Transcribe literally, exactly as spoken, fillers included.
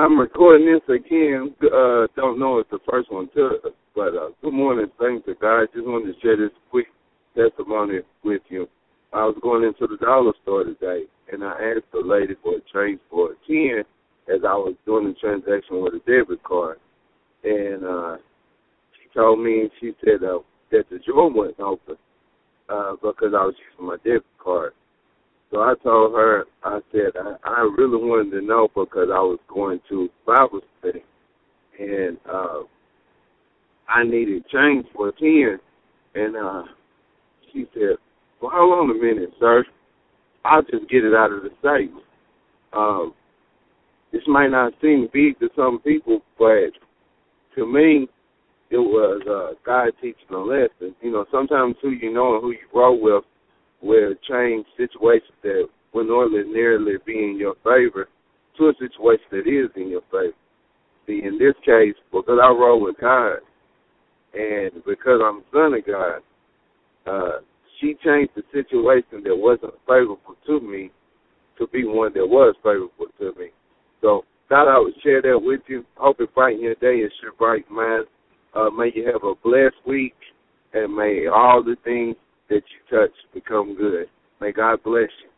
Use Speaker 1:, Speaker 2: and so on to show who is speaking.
Speaker 1: I'm recording this again. Uh, don't know if the first one took, but uh, good morning. Thanks to God. Just wanted to share this quick testimony with you. I was going into the dollar store today, and I asked the lady for a change for a ten as I was doing the transaction with a debit card. And uh, she told me, she said uh, that the drawer wasn't open uh, because I was using my debit card. So I told her, I said, I, I really wanted to know because I was going to Bible study, and uh, I needed change for a ten. And uh, she said, well, hold on a minute, sir. I'll just get it out of the safe. Um, this might not seem big to some people, but to me, it was uh, God teaching a lesson. You know, sometimes who you know and who you roll with will change situations that would ordinarily be in your favor to a situation that is in your favor. See, in this case, because I roll with God and because I'm a son of God, uh, she changed the situation that wasn't favorable to me to be one that was favorable to me. So, thought I would share that with you. Hope it brighten your day and sure brighten mine. Uh, may you have a blessed week, and may all the things that you touch become good. May God bless you.